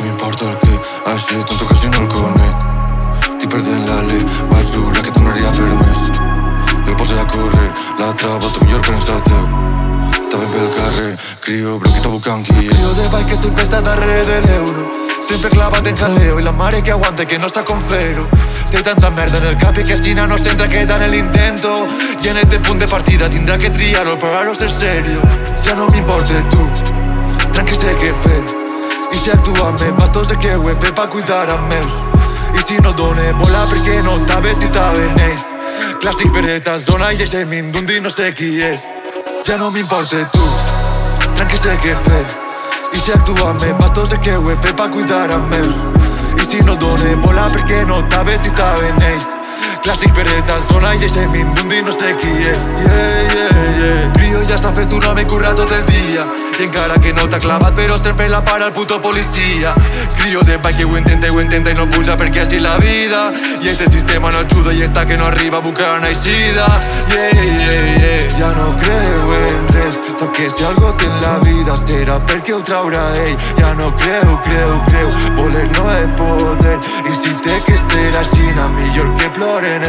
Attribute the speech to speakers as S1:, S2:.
S1: m'importa el que hagi tanto que si no el conec. Estic perdent l'alè, vaig jurar que tornaria per més. Jo el posé a córrer, l'altra volta millor pensa teu. Està ben pel carrer, crio bronquita buscant qui és.
S2: Crio de bike que sempre està darrere de l'euro. Sempre clavat en jaleo y la mare que aguante que no está con cero. Té tanta merda en el cap i que si no s'entra queda en el intento. I en este punt de partida tindrà que triar-ho per a no ser serio. Ja no m'importa tu, tranqui sé què fer. I si actua amb bastos de que ho he fet pa cuidar amb meus. I si no done bola perquè no t'aves si t'aven ells. Clàssic per esta zona i eixe mindundi no sé qui és. Ja no m'importa tu, tranqui sé què fer. I si actua amb bastos de que ho he fet pa cuidar amb meus. I si no done bola perquè no t'aves si t'aven ells. Clàssic per esta zona i eixe mindundi no sé qui és. Crio ja s'ha fet un home currat tot el dia i encara que no t'ha clavat però sempre la para el puto policia. Crio de bike que ho intenta i no puja perquè així la vida. I este sistema no ajuda i està que no arriba a buscar una eixida. Ja no creu en res, sap que si algo té en la vida serà perquè ho traurà ell. Ja no creu, voler no és poder. I si té que ser així, millor que ploren